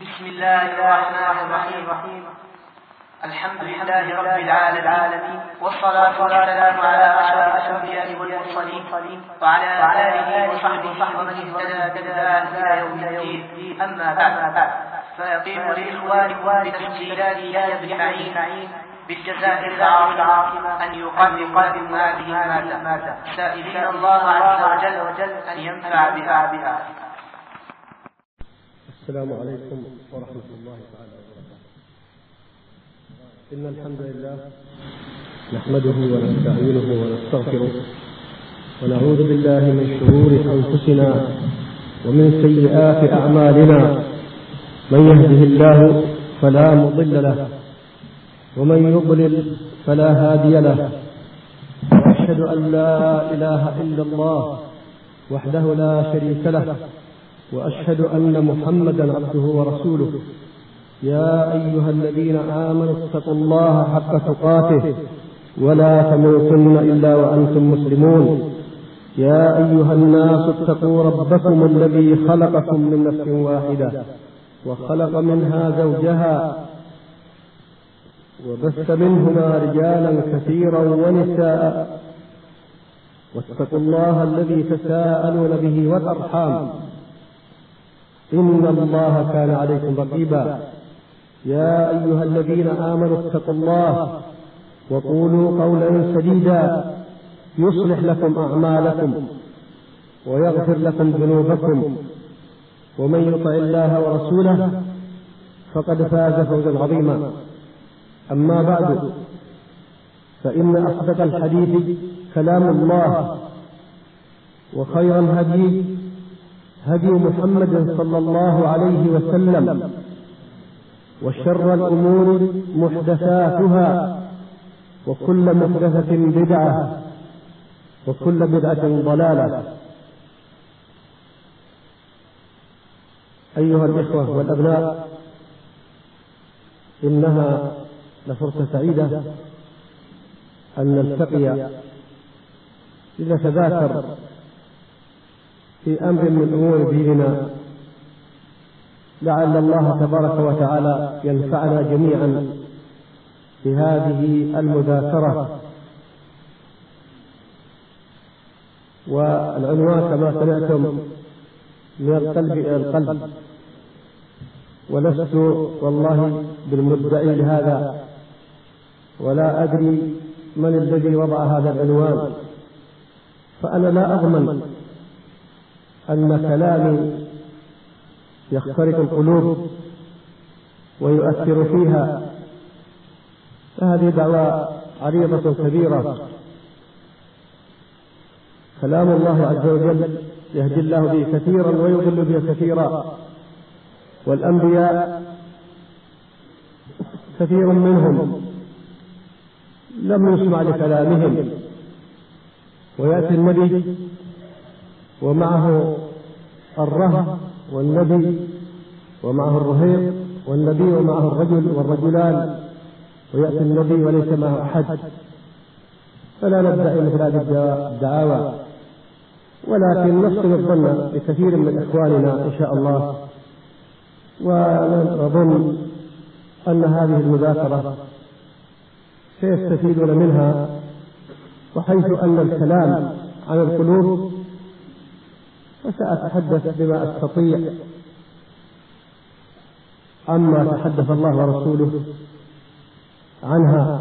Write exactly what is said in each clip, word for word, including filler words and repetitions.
بسم الله الرحمن الرحيم. الحمد لله رب العالمين، والصلاة والسلام على أشرف الأنبياء والمرسلين وعلى آله وصحبه ومن اهتدى بهداه إلى يوم الدين. أما بعد، فيقيم لإخوانكم بتسجيلات يحيى بن معين بالجزائر العاصمة أن يقدم هذه المادة، سائلين الله عز وجل أن ينفع بها. السلام عليكم ورحمة الله تعالى وبركاته. إن الحمد لله نحمده ونستعينه ونستغفره ونعوذ بالله من شرور أنفسنا ومن سيئات أعمالنا. من يهده الله فلا مضل له ومن يضلل فلا هادي له. وأشهد أن لا إله إلا الله وحده لا شريك له، وأشهد أن محمدا عبده ورسوله. يا أيها الذين آمنوا اتقوا الله حق تقاته ولا تموتن إلا وأنتم مسلمون. يا أيها الناس اتقوا ربكم الذي خلقكم من نفس واحدة وخلق منها زوجها وبث منهما رجالا كثيرا ونساء، واتقوا الله الذي تساءلون به والأرحام إن الله كان عليكم رقيبا. يا أيها الذين آمنوا اتقوا الله وقولوا قولا سديدا يصلح لكم أعمالكم ويغفر لكم ذنوبكم، ومن يطع الله ورسوله فقد فاز فوزا عظيما. أما بعد، فإن أصدق الحديث كلام الله، وخير الهدي هدي محمد صلى الله عليه وسلم، وشر الأمور محدثاتها، وكل محدثة بدعة، وكل بدعة ضلالة. أيها الإخوة والأبناء، إنها لفرصة سعيدة أن نلتقي لنتذاكر في أمر من أمور ديننا، لعل الله تبارك وتعالى ينفعنا جميعا بهذه المذاكرة. والعنوان كما سمعتم من القلب إلى القلب، ولست والله بالمدعي لهذا، ولا أدري من الذي وضع هذا العنوان، فأنا لا أضمن أن كلامي يخترق القلوب ويؤثر فيها، فهذه دعوة عريضة كبيرة. كلام الله عز وجل يهدي الله به كثيرا ويضل به كثيرا، والأنبياء كثير منهم لم يسمع لكلامهم، ويأتي النبي ومعه الرهب والنبي ومعه الرهيب والنبي ومعه الرجل والرجلان، ويأتي النبي وليس معه أحد. فلا ندعي مثل هذه الدعاوى، ولكن نحسن الظن بكثير من إخواننا إن شاء الله، ونظن أن هذه المذاكرة سيستفيدون منها، وحيث أن الكلام عن القلوب فسأتحدث بما أستطيع عما تحدث الله ورسوله عنها،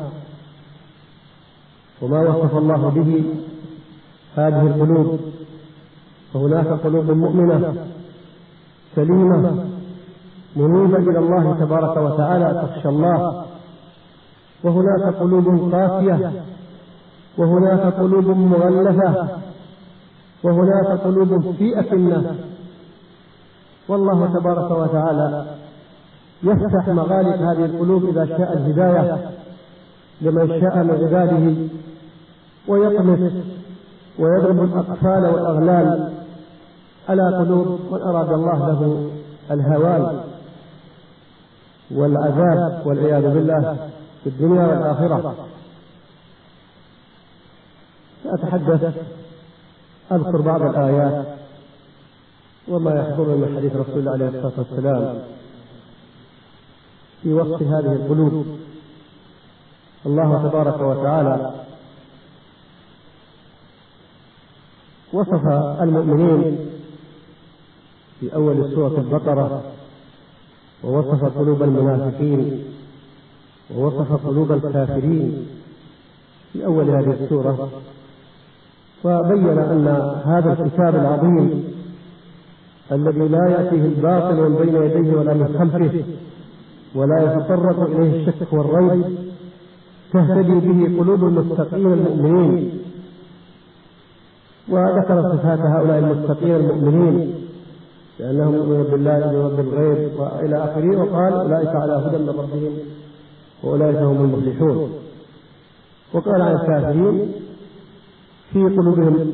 وما وصف الله به هذه القلوب. فهناك قلوب مؤمنة سليمة منيبة إلى الله تبارك وتعالى تخشى الله، وهناك قلوب قاسية، وهناك قلوب مغلفة، وهناك قلوب في أكنة. والله تبارك وتعالى يفتح مغالب هذه القلوب إذا شاء الهداية لمن شاء من عباده، ويطمس ويضرب الأقفال والأغلال على قلوب من أراد الله له الهوان والعذاب والعياذ بالله في الدنيا والآخرة. سأتحدث أذكر بعض الآيات وما يحضر من حديث رسول الله عليه الصلاة والسلام في وصف هذه القلوب. الله تبارك وتعالى وصف المؤمنين في أول سورة البقرة، ووصف قلوب المنافقين، ووصف قلوب الكافرين في أول هذه السورة، وبين أن هذا الكتاب العظيم الذي لا يأتيه الباطل من بين يديه ولا من خلفه ولا يتطرق إليه الشك والريب، تهتدي به قلوب المتقين المؤمنين. وذكر صفات هؤلاء المتقين المؤمنين لأنهم يؤمنون بالله وبالغيب وإلى آخره، وقال أولئك على هدى من ربهم وأولئك هم المفلحون. وقال عن الكافرين في قلوبهم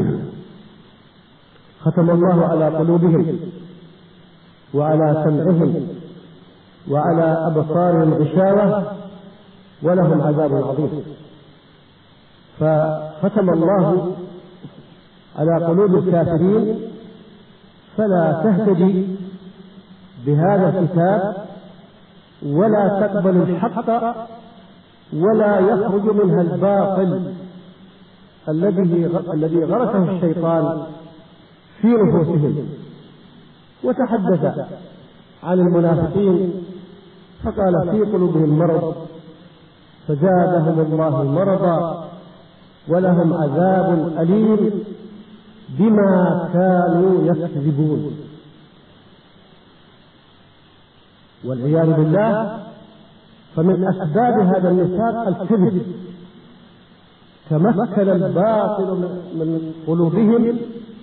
ختم الله على قلوبهم وعلى سمعهم وعلى أبصارهم غشاوة ولهم عذاب عظيم. فختم الله على قلوب الكافرين فلا تهتدي بهذا الكتاب ولا تقبل الحق ولا يخرج منها الباطل الذي الذي غرسه الشيطان في نفوسهم. وتحدث عن المنافقين فقال في قلوبهم مرض فزادهم الله مرضا ولهم عذاب أليم بما كانوا يكذبون. والعياذ بالله، فمن أسباب هذا النفاق الكذب، تمكن الباطل من قلوبهم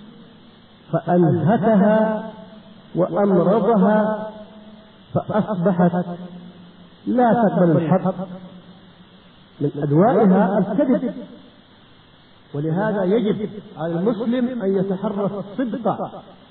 فأنهكها وأمرضها فأصبحت لا تقبل الحق. من أدوائها الكذب، ولهذا يجب على المسلم أن يتحرى الصدق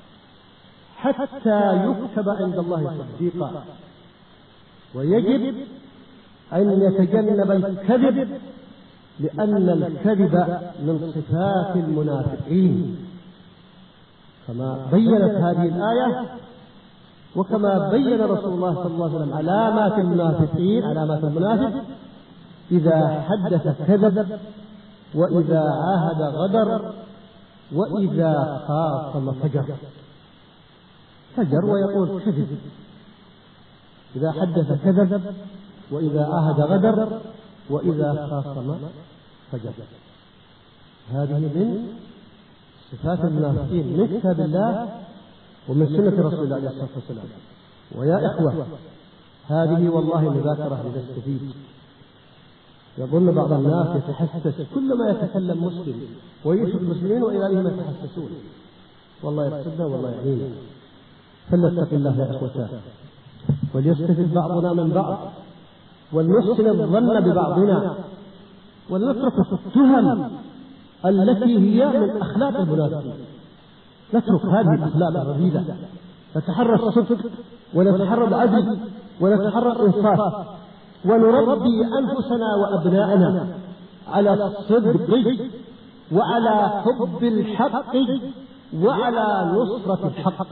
حتى يكتب عند الله صديقا، ويجب أن يتجنب الكذب لأن الكذب من صفات المنافقين كما بينت هذه الآية، وكما بين رسول الله صلى الله عليه وسلم علامات المنافقين. علامات المنافق: إذا حدث كذب، وإذا عاهد غدر، وإذا خاصم فجر. فجر ويقول كذب. إذا حدث كذب، وإذا عاهد غدر، وإذا خاصم فجر. هذه من صفات المنافقين من كتاب الله ومن سنة رسول الله عليه الصلاة والسلام. ويا إخوة، هذه والله مذاكرة لنستفيد. يظن بعض الناس يتحسس كلما يتكلم مسلم ويشرك المسلمين وإلى ما يتحسسون. والله يقصدنا والله يعيننا. فلنتق الله يا إخوتان، وليستفد بعضنا من بعض، ولنحسن الظن ببعضنا، ولنترك التهم التي هي من أخلاق المنافقين. نترك هذه الأخلاق الرذيلة، نتحرى الصدق ونتحرى العدل ونتحرى الإنصاف، ونربي أنفسنا وأبناءنا على الصدق وعلى حب الحق وعلى نصرة الحق،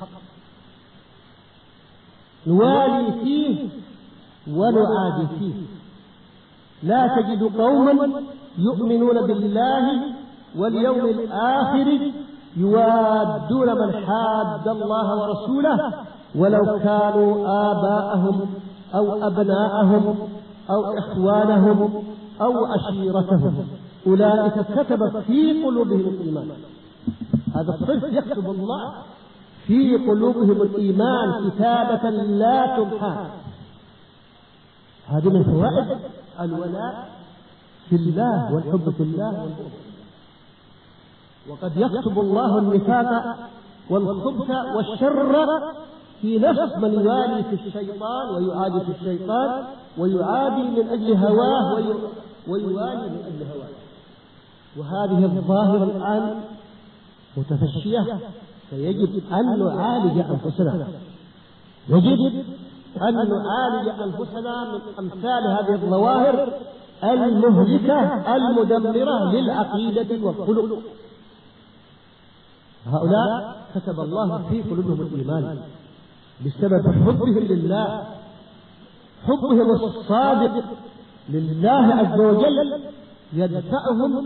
نوالي فيه ونعادي فيه. لا تجد قوما يؤمنون بالله واليوم الآخر يوادون من حاد الله ورسوله ولو كانوا آباءهم أو أبناءهم أو إخوانهم أو عشيرتهم، أولئك كتب في قلوبهم الإيمان. هذا الصرف يكتب الله في قلوبهم الإيمان كتابة لا تمحى. هذه من فوائد الولاء في الله والحب في الله والبغض. وقد يكتب الله النفاق والخبث والشر في نفس من يوالي في الشيطان ويعادي في الشيطان ويعادي من أجل هواه ويوالي من أجل هواه. وهذه الظاهرة الآن متفشية، فيجب أن نعالج أنفسنا، يجب أن نعالج أنفسنا من أمثال هذه الظواهر المهلكة المدمرة للعقيدة والخلق. هؤلاء كتب الله في قلوبهم الإيمان بسبب حبهم لله، حبهم الصادق لله عز وجل يدفعهم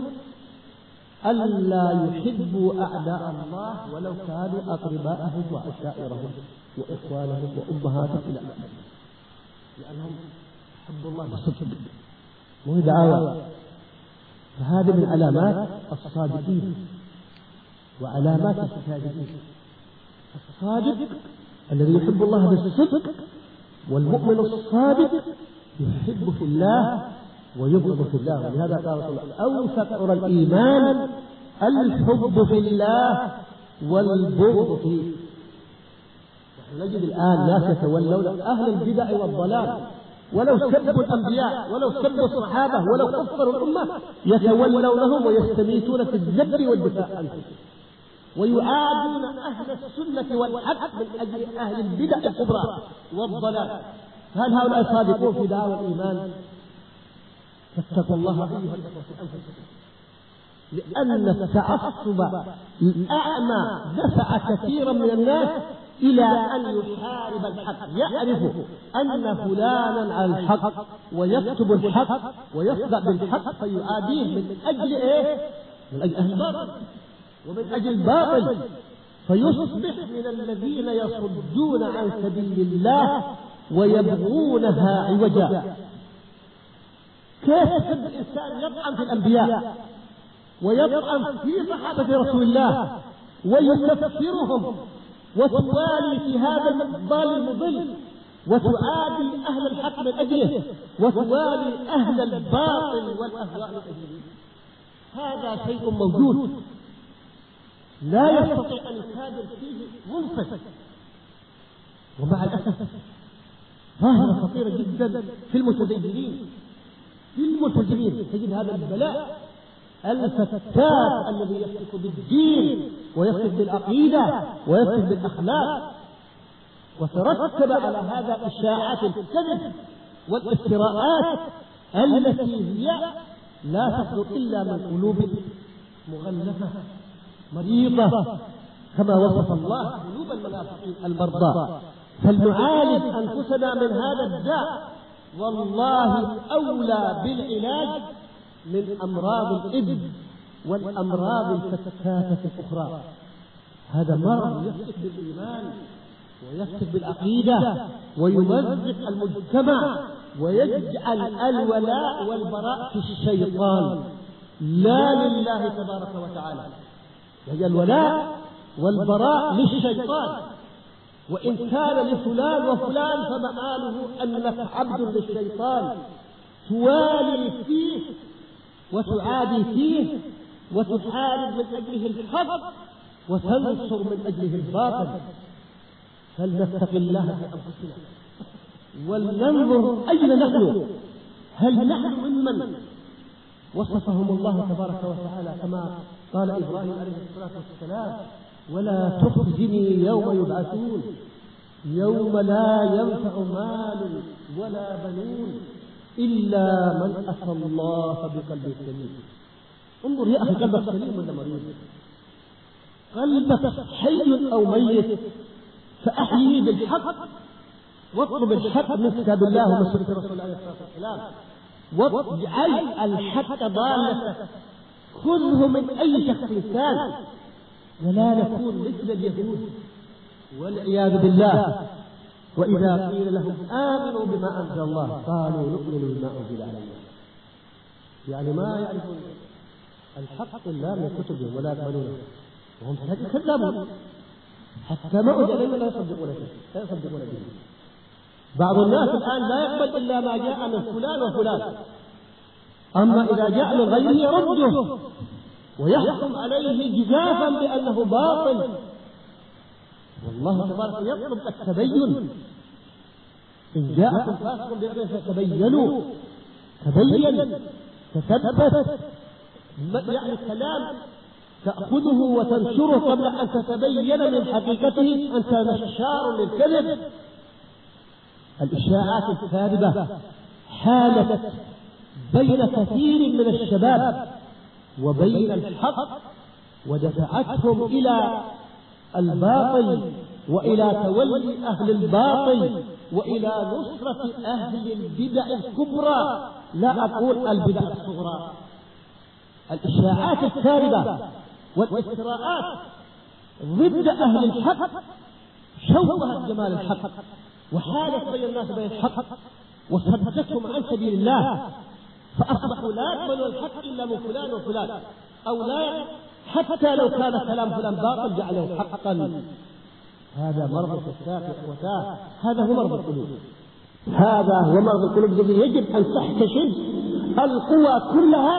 ألا يحبوا أعداء الله ولو كانوا أقرباءهم وعشائرهم وإخوانهم وأمهاتهم إلى آخره، لأنهم حب الله بصدق مو دعاوى. فهذه من علامات الصادقين وعلامات الكاذبين. الصادق الذي يحب الله بالصدق، والمؤمن الصادق يحب في الله ويبغض في الله. ولهذا قال الله أوثق الإيمان الحب في الله والبغض فيه. نجد الآن ناس يتولون أهل البدع والضلال، ولو سبوا الأنبياء ولو سبوا الصحابة ولو كفروا الأمة يتولونهم ويستميتون في الذب والدفاع عنهم، ويعادون أهل السنة والحق من أجل أهل البدع الكبرى والضلال. هل هؤلاء صادقون في دعوى الإيمان؟ فاتقوا الله أيها الأخوة في أنفسكم، لأن التعصب الأعمى دفع كثيرا من الناس إلى أن يحارب الحق، يعرف أن فلانا على الحق ويكتب الحق ويصدع بالحق فيعاديه من أجل إيه؟ من أجل أهل الباطل ومن أجل الباطل، فيصبح من الذين يصدون عن سبيل الله ويبغونها عوجا. كيف يحب الإنسان يطعن في الأنبياء ويطعن في صحابة رسول الله ويكفرهم وتوالي في هذا الضال المضل وتعادي أهل الحق من أجله وتوالي أهل الباطل والأهواء من أجله؟ هذا شيء موجود لا يستطيع أن يكابر فيه منفس. ومع الأسف ظاهرة خطيرة جدا في المتدينين في الملتزمين تجد هذا البلاء الفتاك الذي يفتك بالدين ويفتك بالعقيدة ويفتك بالأخلاق، وترتب على هذا إشاعات الكذب والافتراءات التي هي لا تصدر إلا من قلوب مغلفة مريضة، كما وصف الله قلوب المنافقين المرضى. فلنعالج أنفسنا من هذا الداء، والله أولى بالعلاج من أمراض الإبن والأمراض الفتاكة الأخرى. هذا مرض يفتك بالإيمان ويفتك بالعقيدة ويمزق المجتمع ويجعل الولاء والبراء في الشيطان لا لله تبارك وتعالى، يجعل الولاء والبراء للشيطان. وإن كان لفلان وفلان فمآله أنك عبد للشيطان توالي فيه وتعادي فيه وتحارب من أجله الحق وتنصر من أجله الباطل. فلنتق الله في أنفسنا ولننظر أين نحن. هل نحن ممن وصفهم الله تبارك وتعالى كما قال إبراهيم عليه الصلاة والسلام ولا تخزني يوم يبعثون يوم لا ينفع مال ولا بنون إلا من أتى الله بقلب سليم. انظر يا أخي، قلبك سليم ولا مريض؟ قلبك حي أو ميت؟ فأحيي بالحق واطلب الحق من كتاب الله ومن سنة رسول الله عليه الصلاة والسلام، واجعل الحق ضالة، خذه من أي شخص كان، ولا نكون مثل اليهود والعياذ بالله. وإذا قيل لهم آمنوا بما أنزل الله قالوا نؤمن بما أنزل علينا، يعني ما يعرفون الحق إلا من كتبهم ولا يقبلونه وهم كذابون حتى ما أجل لا يصدقون لا يصدقون به. بعض الناس الآن لا يقبل إلا ما جاء من فلان وفلان، أما إذا جاء من غيره يرده ويحكم عليه جزافا بأنه باطل. والله تبارك يطلب التبين، إن جاءكم فاسق بأمر فتبينوا، تبين تثبت، يعني الكلام تأخذه وتنشره قبل أن تتبين من حقيقته أنت نشار للكذب. الإشاعات الكاذبة حالت بين كثير من الشباب وبين الحق ودفعتهم إلى الباطل وإلى تولي أهل الباطل وإلى نصرة أهل البدع الكبرى، لا أقول البدع الصغرى. الإشاعات الكاذبة والافتراءات ضد أهل الحق شوهت جمال الحق وحالت بين الناس بين الحق وصدتهم عن سبيل الله، فأصبحوا لا يقبلوا الحق إلا من فلان وفلان، أو لا حتى لو كان كلام فلان باطل جعله حقا. هذا مرض الفساق يا إخوتاه، هذا هو مرض القلوب، هذا هو مرض القلوب الذي يجب أن تحتشد القوى كلها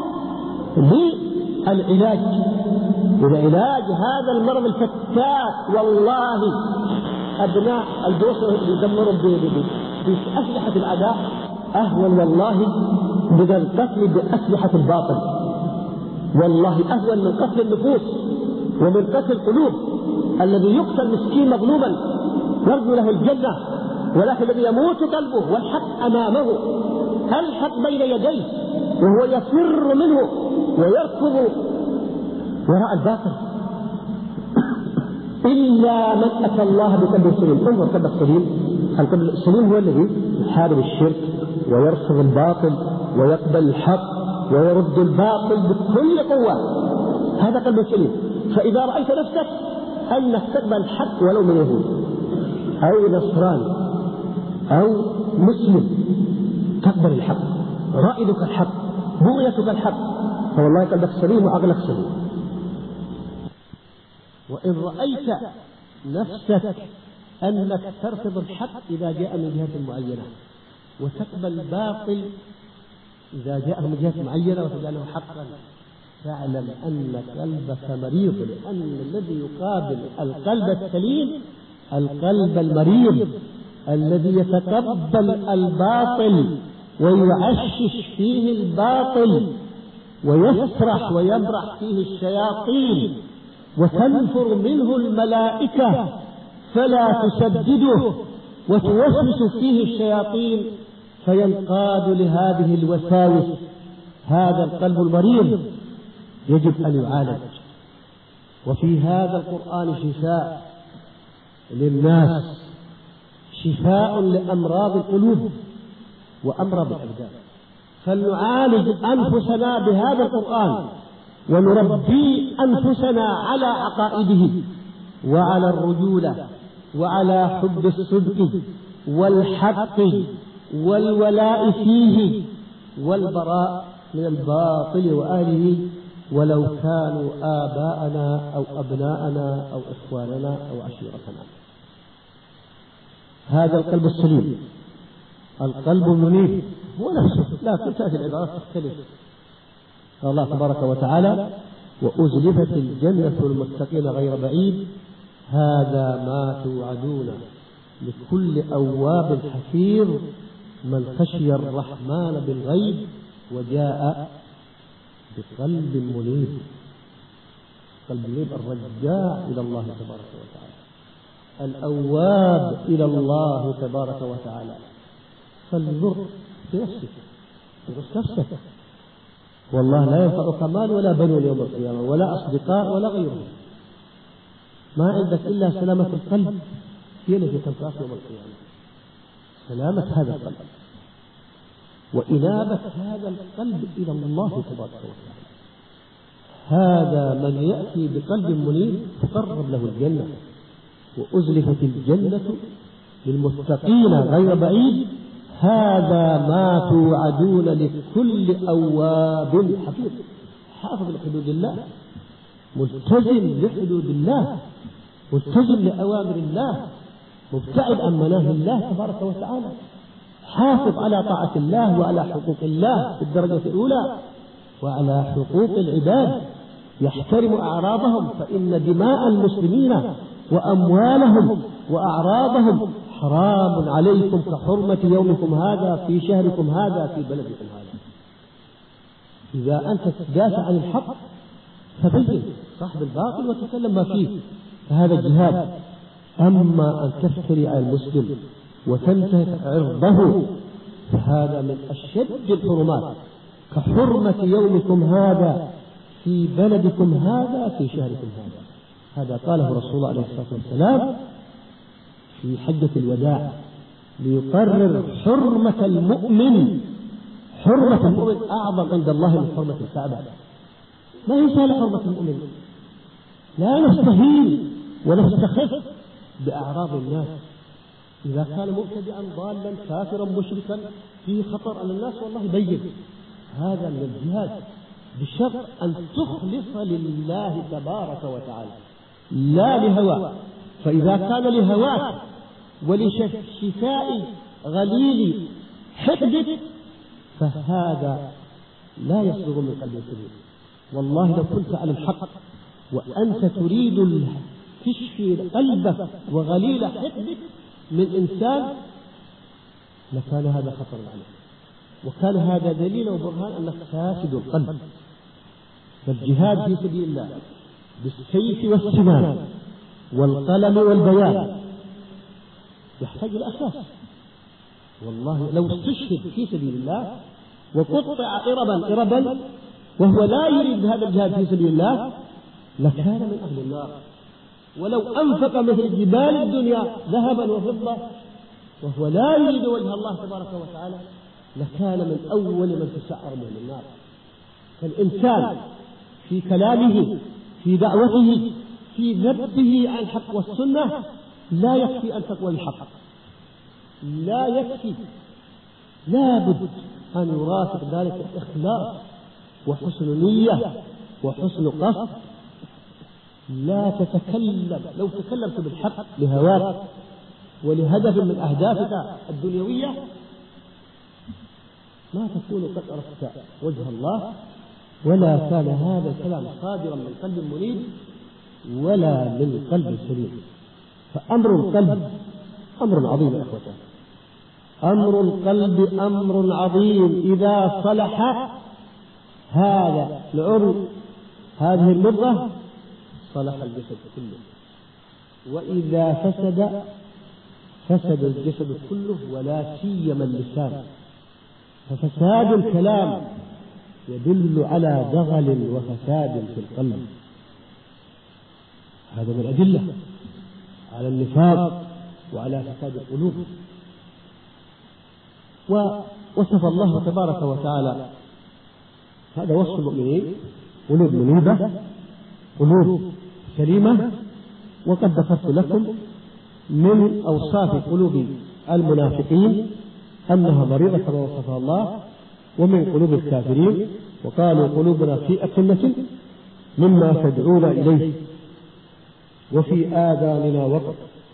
للعلاج لعلاج هذا المرض الفتاك. والله أبناء البوصلة يدمرون بأسلحة الأعداء أهون والله من القتل بأسلحة الباطل، والله أهون من قتل النفوس ومن قتل القلوب. الذي يقتل مسكين مظلوما يرجو له الجنة، ولكن الذي يموت قلبه والحق أمامه، الحق بين يديه وهو يفر منه ويركض وراء الباطل، إلا من أتى الله بقلب سليم. انظر قلب السليم، القلب السليم هو الذي يحارب الشرك ويرفض الباطل ويقبل الحق ويرد الباطل بكل قوة، هذا قلب سليم. فإذا رأيت نفسك أنك تقبل الحق ولو من يهود أو نصراني أو مسلم، تقبل الحق، رائدك الحق، بغيتك الحق، فوالله قلبك سليم وعقلك سليم. وإن رأيت نفسك أنك ترفض الحق إذا جاء من جهة معينة وتقبل الباطل إذا جاء من جهة معينة وتجعله حقا، فاعلم أن قلبك مريض، لأن الذي يقابل القلب السليم القلب المريض الذي يتقبل الباطل ويعشش فيه الباطل ويسرح ويمرح فيه الشياطين وتنفر منه الملائكة فلا تسدده وتوسوس فيه الشياطين فينقاد لهذه الوساوس. هذا القلب المريض يجب أن يعالج. وفي هذا القرآن شفاء للناس، شفاء لأمراض القلوب وأمراض الأبدان. فلنعالج أنفسنا بهذا القرآن ونربي أنفسنا على عقائده وعلى الرجولة وعلى حب الصدق والحق والولاء فيه والبراء من الباطل وآله، ولو كانوا آباءنا أو أبناءنا أو إخواننا أو عشيرتنا. هذا القلب السليم، القلب المنيب هو نفسه، لكن تأتي العبارات تختلف. قال الله تبارك وتعالى: وأزلفت الجنة للمتقين غير بعيد هذا ما توعدون لكل أواب حفيظ من خشي الرحمن بالغيب وجاء بقلب منيب. قلب منيب الرجاع إلى الله تبارك وتعالى، الأواب إلى الله تبارك وتعالى. فانظر في نفسك، انظر نفسك، والله لا ينفعك مال ولا بنون يوم القيامة ولا أصدقاء ولا غيرهم. ما عندك إلا سلامة القلب هي التي تنفعك يوم القيامة، سلامة هذا القلب وإنابة هذا القلب إلى الله تبارك وتعالى. هذا من يأتي بقلب منيب تقرب له الجنة. وأزلفت الجنة للمتقين غير بعيد هذا ما توعدون لكل أواب حفيظ، حافظ لحدود الله، ملتزم لحدود الله، ملتزم لأوامر الله، مبتعد عن مناهي الله تبارك وتعالى، حافظ على طاعة الله وعلى حقوق الله في الدرجة الأولى وعلى حقوق العباد، يحترم أعراضهم، فإن دماء المسلمين وأموالهم وأعراضهم حرام عليكم كحرمة يومكم هذا في شهركم هذا في بلدكم هذا. إذا أنت تدافع عن الحق فبين صاحب الباطل وتكلم ما فيه، فهذا الجهاد. أما أن تفتري على المسلم وتنتهك عرضه فهذا من أشد الحرمات، كحرمة يومكم هذا في بلدكم هذا في شهركم هذا. هذا قاله رسول الله عليه الصلاة والسلام في حجة الوداع ليقرر حرمة المؤمن. حرمة المؤمن أعظم عند الله من حرمة الكعبة. ما يسهل حرمة المؤمن، لا نستهين ونستخف بأعراض الناس. إذا كان مبتدئا ضالا كافرا مشركا فيه خطر على الناس والله بين هذا من الجهاد، بشرط أن تخلص لله تبارك وتعالى لا لهوى. فإذا كان لهواك ولشفاء غليل حقدك فهذا لا يصدر من قلب سليم. والله لو كنت على الحق وأنت تريد تشفي قلبك وغليل حقدك من إنسان لكان هذا خطر عليك، وكان هذا دليل وبرهان أنك فاسد القلب. فالجهاد في سبيل الله بالسيف والسنان والقلم والبيان يحتاج إلى أساس. والله لو استشهد في سبيل الله وقطع إربا إربا وهو لا يريد هذا الجهاد في سبيل الله لكان من أهل النار. ولو أنفق مثل جبال الدنيا ذهبا وفضة وهو لا يريد وجه الله تبارك وتعالى لكان من أول من تسعر من النار. فالإنسان في كلامه في دعوته في ذبه عن الحق والسنة لا يكفي أن تقوى الحق، لا يكفي، لا بد أن يرافق ذلك الإخلاص وحسن نية وحسن قصد. لا تتكلم، لو تكلمت بالحق لهواك ولهدف من أهدافك الدنيوية ما تكون قد عرفت وجه الله، ولا كان هذا الكلام صادرا من قلب منيب ولا من قلب سليم. فأمر القلب أمر عظيم يا إخوتي، أمر القلب أمر عظيم. إذا صلح هذا العرض هذه المرة صلح الجسد كله، وإذا فسد فسد الجسد كله ولا سيما اللسان. ففساد الكلام يدل على دغل وفساد في القلب. هذا من أدلة على النفاق وعلى فساد القلوب. ووصف الله تبارك وتعالى هذا وصف المؤمنين: قلوب منيبة، قلوب سليمة. وقد ذكرت لكم من أوصاف قلوب المنافقين أنها مريضة كما وصفها الله، ومن قلوب الكافرين وقالوا قلوبنا في أكنة مما تدعون إليه وفي آذاننا وقر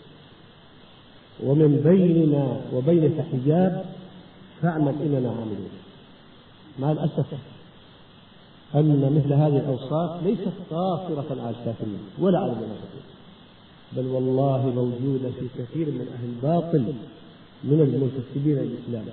ومن بيننا وبينك حجاب فاعمل إننا عاملون. مع الأسف أن مثل هذه الأوصاف ليست قاصرة على الكافرين ولا على المنافقين، بل والله موجودة في كثير من أهل الباطل من المنتسبين للإسلام.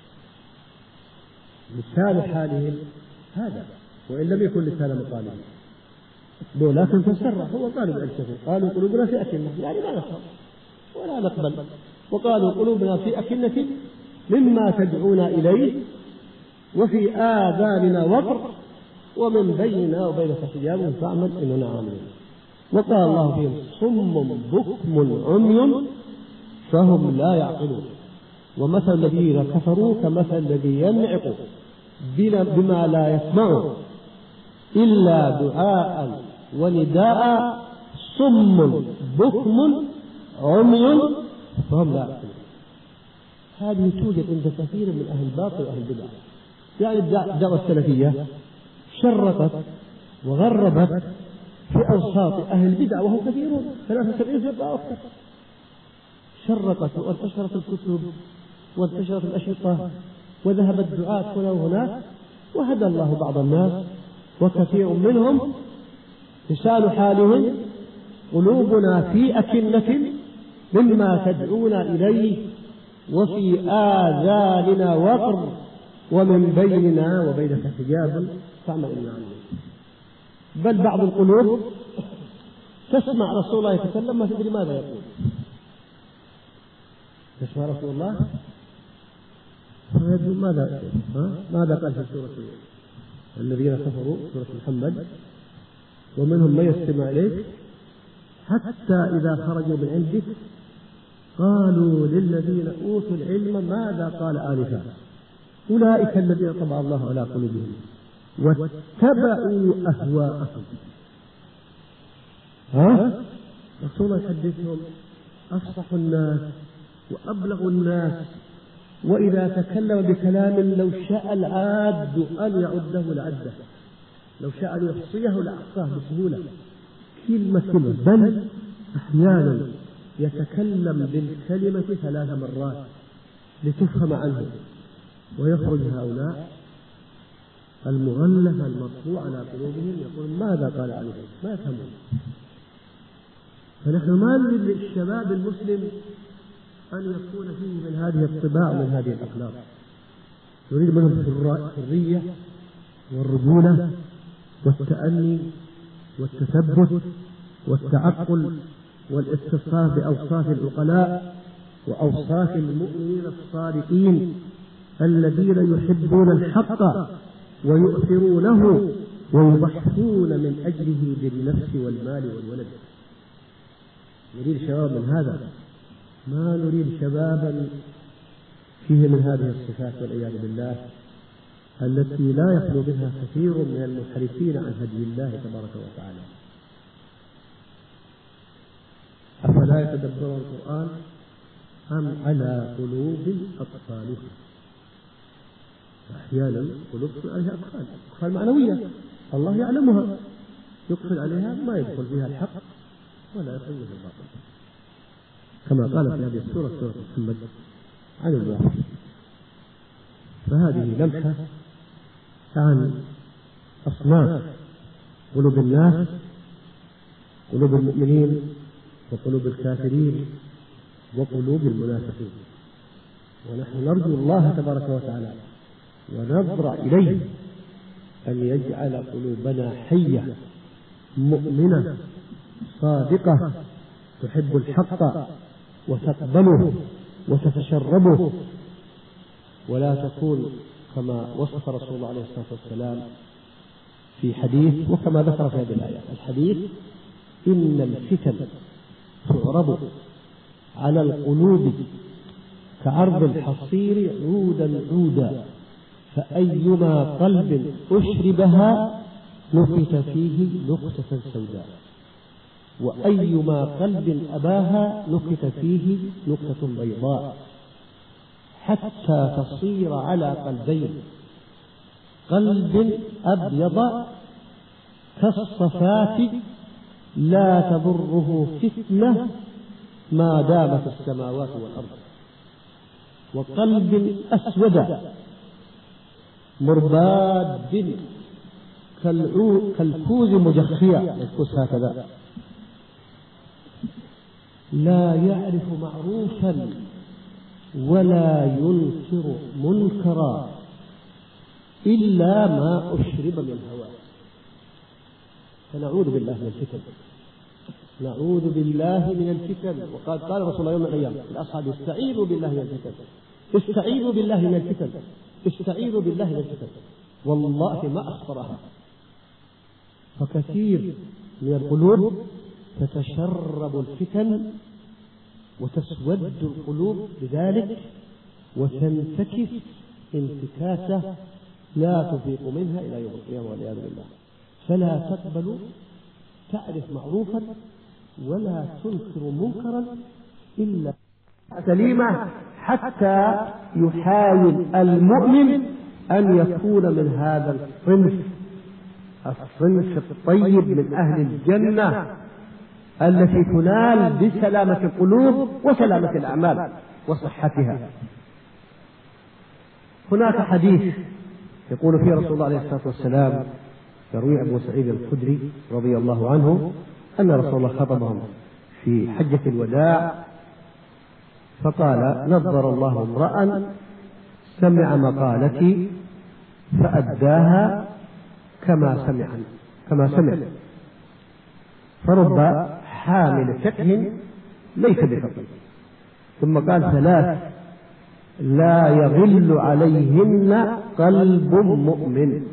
لسان حالهم هذا، وإن لم يكن لسان مقالهم، لكن تصرحوا وقالوا بألسنتهم قالوا قلوبنا في أكنة، يعني ما نفهم ولا نقبل. وقالوا قلوبنا في أكنة مما تدعونا إليه وفي آذاننا وقر ومن بيننا وبينك حجاب فاعمل إننا عاملون. وقال الله فيهم: صم بكم عمي فهم لا يعقلون. ومثل الذين كفروا كمثل الذي ينعق بما لا يسمع إلا دعاء ونداء صم بكم عمي فهم لا يعقلون. هذه توجد عند كثير من أهل الباطل وأهل البدع. يعني الدعوة السلفية شرقت وغربت في أوساط أهل البدع وهم كثيرون، ثلاثة وسبعين فرقة أكثر. شرقت وانتشرت الكتب وانتشرت الأشرطة وذهب الدعاة هنا وهناك، وهدى الله بعض الناس وكثير منهم لسان حالهم: قلوبنا في أكنة مما تدعونا إليه وفي آذاننا وقر ومن بيننا وبينك حجاب فاعمل إننا عاملون. بل بعض القلوب تسمع رسول الله يتكلم ما تدري ماذا يقول. تسمع رسول الله ماذا ماذا قال في سورة الذين كفروا سورة محمد: ومنهم من يستمع إليك حتى إذا خرجوا من عندك قالوا للذين أوتوا العلم ماذا قال آنفا أولئك الذين طبع الله على قلوبهم واتبعوا أهواءهم. ها؟ رسول يحدثهم أفصح الناس وأبلغ الناس، وإذا تكلم بكلام لو شاء العاد أن يعده لعده، لو شاء أن يحصيه لأحصاه بسهولة كلمة كلمة، بل أحيانا يتكلم بالكلمة ثلاث مرات لتفهم عنه، ويخرج هؤلاء المغلف المطبوع على قلوبهم يقول ماذا قال عليهم، ما يفهمون. فنحن ما نريد للشباب المسلم أن يكون فيه من هذه الطباع من هذه الأخلاق، نريد منهم الحرية والرجولة والتأني والتثبت والتعقل والاتصاف بأوصاف العقلاء وأوصاف المؤمنين الصادقين الذين يحبون الحق ويؤثرونه ويضحون من أجله بالنفس والمال والولد. نريد شباب من هذا، ما نريد شبابا فيه من هذه الصفات والعياذ بالله التي لا يخلو منها كثير من المنحرفين عن هدي الله تبارك وتعالى. أفلا يتدبرون القرآن أم على قلوب أقفالها؟ أحيانا قلوب عليها أقفال، أقفال معنوية الله يعلمها، يقفل عليها ما يدخل فيها الحق ولا يخرج فيها الباطل، كما قال في هذه السورة سورة محمد عن الله. فهذه لمحة عن أصناف قلوب الناس، قلوب المؤمنين وقلوب الكافرين وقلوب المنافقين. ونحن نرجو الله تبارك وتعالى ونضرع إليه أن يجعل قلوبنا حية مؤمنة صادقة تحب الحق وتقبله وتتشربه، ولا تكون كما وصف رسول الله عليه الصلاة والسلام في حديث وكما ذكر في هذه الآية الحديث: إن الفتن تعرض على القلوب كعرض كالحصير عودا عودا، فأيما قلب أشربها نكت فيه نكتة سوداء، وأيما قلب أباها نكت فيه نكتة بيضاء، حتى تصير على قلبين: قلب أبيض كالصفات لا تضره فتنة ما دامت السماوات والأرض، وقلب أسود مرباد كالكوز مجخية، الكوز هكذا، لا يعرف معروفا ولا ينكر منكرا إلا ما أشرب من هواه. فنعوذ بالله من الفتن، نعوذ بالله من الفتن. وقد قال رسول الله يوم من الأيام للأصحاب: استعيذوا بالله من الفتن، استعيذوا بالله من الفتن، استعيذوا بالله من الفتن. والله ما أخطرها. فكثير من القلوب تتشرب الفتن وتسود القلوب بذلك وتنتكس انتكاسة لا تفيق منها إلى يوم القيامة والعياذ بالله. فلا تقبل تعرف معروفا ولا تنكر منكرا إلا سليمة، حتى يحاول المؤمن أن يكون من هذا الصنف، الصنف الطيب من أهل الجنة التي تنال بسلامة القلوب وسلامة الأعمال وصحتها. هناك حديث يقول فيه رسول الله عليه الصلاة والسلام، يروي أبو سعيد الخدري رضي الله عنه أن رسول الله خطبهم في حجة الوداع فقال: نظر الله امرأ سمع مقالتي فأداها كما سمع كما سمع فرب حامل فقه ليس بفقه. ثم قال: ثلاث لا يغل عليهن قلب مؤمن: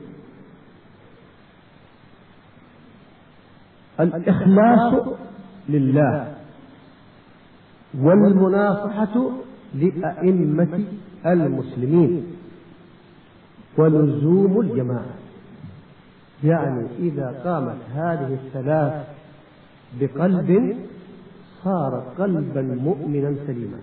الإخلاص لله، والمناصحة لأئمة المسلمين، ولزوم الجماعة. يعني إذا قامت هذه الثلاث بقلب صار قلبا مؤمنا سليما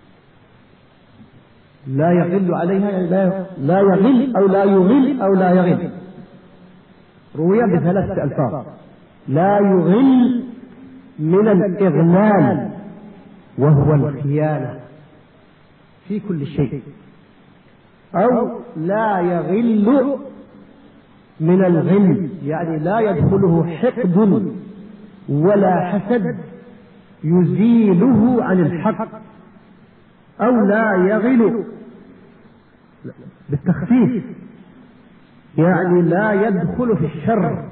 لا يغل عليها، يعني لا يغل أو لا يغل أو لا يغل. روي بثلاثة ألفاظ: لا يغل من الإغلال وهو الخيانة في كل شيء، أو لا يغل من الغل، يعني لا يدخله حقد ولا حسد يزيله عن الحق، أو لا يغل بالتخفيف، يعني لا يدخل في الشر.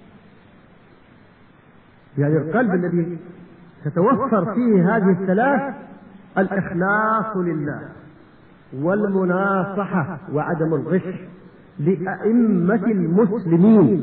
يعني القلب الذي تتوفر فيه هذه الثلاث: الإخلاص لله، والمناصحة وعدم الغش لأئمة المسلمين،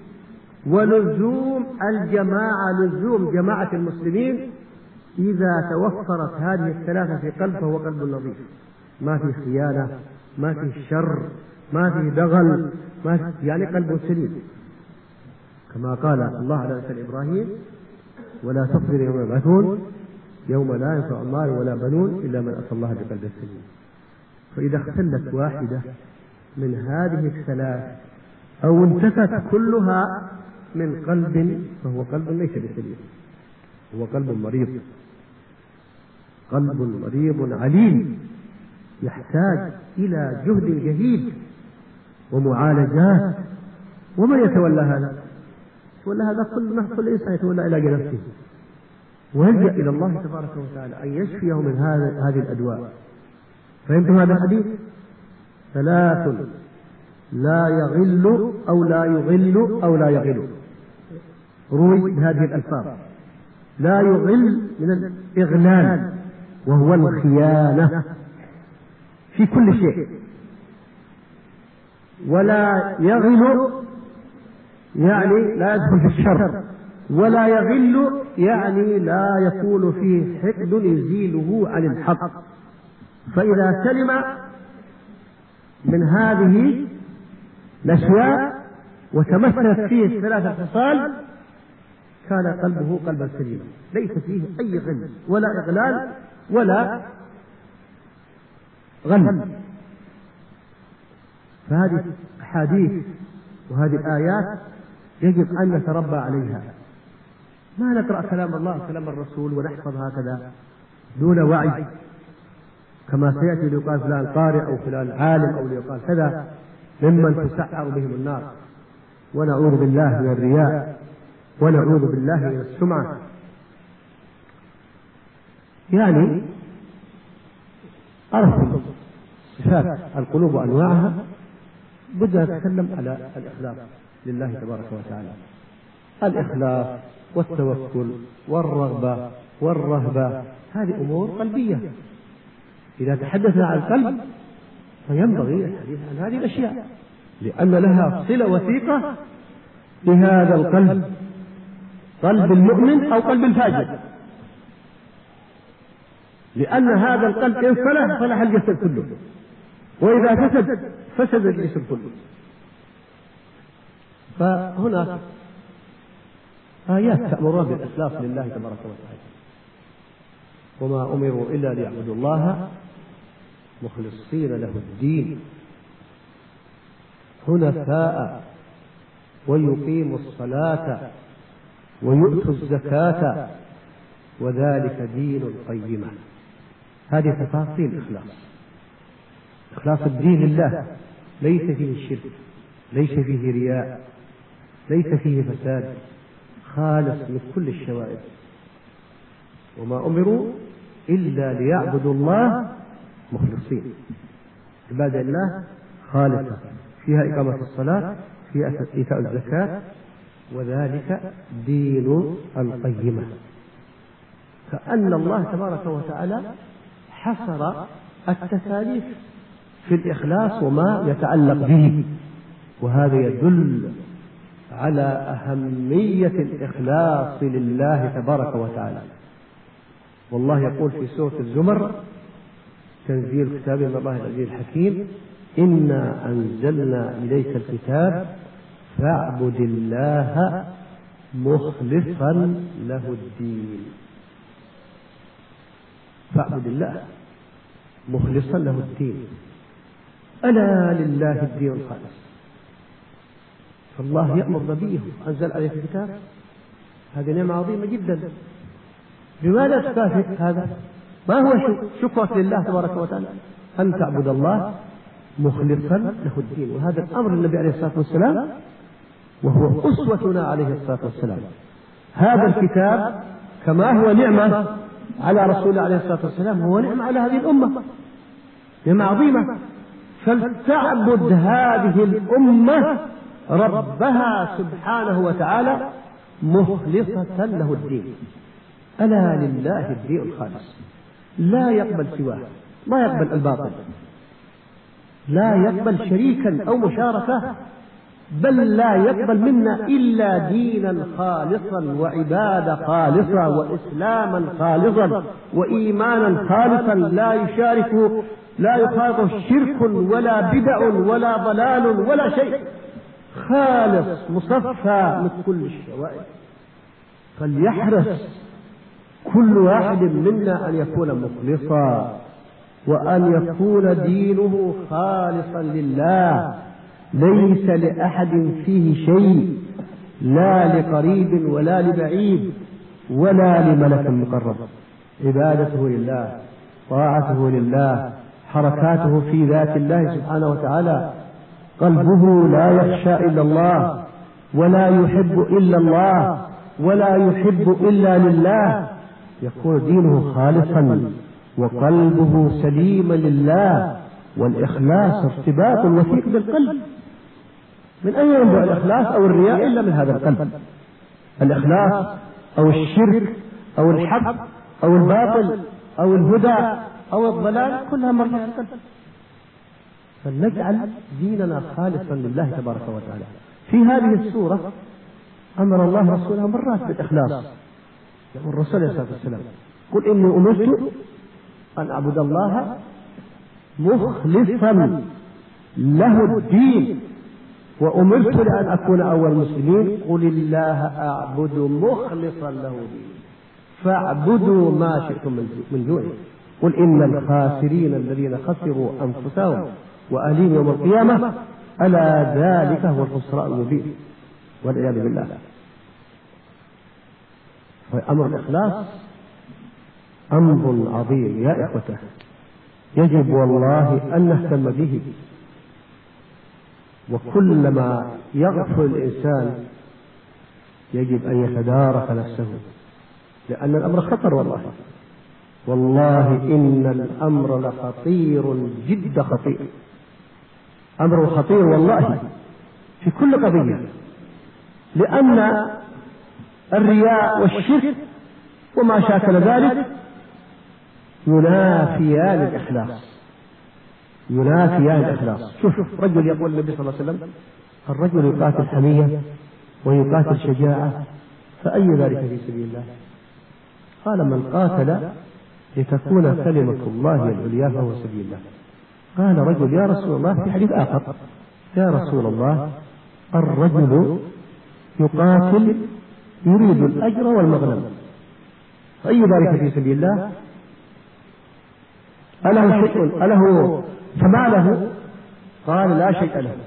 ولزوم الجماعة، لزوم جماعة المسلمين. إذا توفرت هذه الثلاثة في قلب فهو قلب نظيف، ما فيه خيانة، ما فيه شر، ما فيه دغل، ما فيه يعني قلب سليم، كما قال الله على لسان إبراهيم: ولا تصبر يوم يبعثون يوم لا ينفع مال ولا بنون إلا من أتى الله بقلب سليم. فإذا اختلت واحدة من هذه الثلاث أو انتفت كلها من قلب فهو قلب ليس بسليم، هو قلب مريض، قلب مريض عليل يحتاج إلى جهد جهيد ومعالجات. ومن يتولى هذا؟ يتولى هذا كل كل إنسان يتولى إلى نفسه ويلجأ إلى الله تبارك وتعالى أن يشفيه من هذا هذه الأدواء. فهمتم هذا الحديث؟ ثلاث: لا يغل أو لا يغل أو لا يغل، روي بهذه الألفاظ: لا يغل من الإغلال وهو الخيانة في كل شيء، ولا يغل يعني لا يدخل في الشر، ولا يغل يعني لا يكون فيه حقد يزيله عن الحق. فإذا سلم من هذه الأشياء وتمثلت فيه الثلاثة خصال كان قلبه قلبا سليما ليس فيه أي غل ولا إغلال ولا غل. فهذه أحاديث وهذه الآيات يجب أن نتربى عليها، ما نقرأ كلام الله كلام الرسول ونحفظ هكذا دون وعي، كما سيأتي ليقال فلان قارئ أو فلان عالم أو ليقال كذا، ممن تسعر بهم النار. ونعوذ بالله من الرياء، ونعوذ بالله من السمعة. يعني عرفتم صفات القلوب وأنواعها، بدنا نتكلم على الإخلاص لله تبارك وتعالى. الإخلاص والتوكل والرغبة والرهبة هذه أمور قلبية. إذا تحدثنا عن القلب فينبغي الحديث عن هذه الأشياء، لأن لها صلة وثيقة بهذا القلب، قلب المؤمن أو قلب الفاجر، لأن هذا القلب إن صلح صلح الجسد كله، وإذا فسد فسد الجسد كله. فهناك آيات تأمرون بالإخلاص لله تبارك وتعالى: وما أمروا إلا ليعبدوا الله مخلصين له الدين حنفاء ويقيموا الصلاة ويؤتوا الزكاة وذلك دين القيمة. هذه تفاصيل الإخلاص. إخلاص الدين لله ليس فيه شرك، ليس فيه رياء، ليس فيه فساد، خالص من كل الشوائب. وما أمروا إلا ليعبدوا الله مخلصين، عبادة الله خالصة فيها إقامة الصلاة، فيها إيتاء الزكاة، وذلك دين القيمة. كأن الله تبارك وتعالى حصر التكاليف في الإخلاص وما يتعلق به، وهذا يدل على أهمية الإخلاص لله تبارك وتعالى. والله يقول في سورة الزمر: تنزيل كتاب من الله العزيز الحكيم، إنا أنزلنا إليك الكتاب فاعبد الله مخلصا له الدين. فاعبد الله مخلصا له الدين، ألا لله الدين الخالص. فالله يأمر نبيه: أنزل عليك الكتاب. هذه نعمة عظيمة جدا. بماذا تكافئ هذا؟ ما هو شكرك لله تبارك وتعالى؟ أن تعبد الله مخلصا له الدين. وهذا الأمر النبي عليه الصلاة والسلام، وهو أسوتنا عليه الصلاة والسلام. هذا الكتاب كما هو نعمة على رسول الله عليه الصلاة والسلام، هو نعمة على هذه الأمة، نعمة عظيمة. فلتعبد هذه الأمة ربها سبحانه وتعالى مخلصة له الدين. ألا لله الدين الخالص، لا يقبل سواه، لا يقبل الباطل، لا يقبل شريكا أو مشاركة، بل لا يقبل منا إلا دينا خالصا وعبادة خالصة وإسلاما خالصا وإيمانا خالصا لا يشارك لا يخالط شرك ولا بدع ولا ضلال ولا شيء، خالص مصفى من كل الشوائب. فليحرص كل واحد منا أن يكون مخلصا، وأن يكون دينه خالصا لله، ليس لأحد فيه شيء، لا لقريب ولا لبعيد ولا لملك مقرب. عبادته لله، طاعته لله، حركاته في ذات الله سبحانه وتعالى. قلبه لا يخشى إلا الله، ولا يحب إلا الله، ولا يحب إلا لله. يكون دينه خالصا وقلبه سليما لله. والإخلاص ارتباط وثيق بالقلب. من أين ينبع الإخلاص أو الرياء إلا من هذا القلب؟ الإخلاص أو الشرك أو الحق أو الباطل أو الهدى أو الضلال كلها مرجع القلب. فلنجعل ديننا خالصا لله تبارك وتعالى. في هذه السورة أمر الله رسوله مرات بالإخلاص. يقول الرسول عليه الصلاة والسلام: قل إني أمرت أن أعبد الله مخلصا له الدين وأمرت لأن أكون أول المسلمين. قل الله أعبد مخلصا له دين فاعبدوا ما شئتم من دونه. قل إن الخاسرين الذين خسروا أنفسهم وأهليهم يوم القيامة ألا ذلك هو الخسران المبين، والعياذ بالله. فأمر الإخلاص أمر عظيم يا إخوته، يجب والله أن نهتم به. وكلما يغفل الإنسان يجب أن يتدارك نفسه، لأن الأمر خطر والله. والله إن الأمر لخطير جد خطير، أمر خطير والله في كل قضية، لأن الرياء والشرك وما شاكل ذلك ينافيان الإخلاص، ينافيان الإخلاص. شوف رجل يقول النبي صلى الله عليه وسلم: الرجل يقاتل حمية ويقاتل شجاعة، فأي ذلك في سبيل الله؟ قال: من قاتل لتكون كلمة الله العليا فهو سبيل الله. قال رجل: يا رسول الله، في حديث آخر: يا رسول الله، الرجل يقاتل يريد الأجر والمغنم، فأي ذلك في سبيل الله؟ أله شيء أله فما له؟ قال: لا شيء له.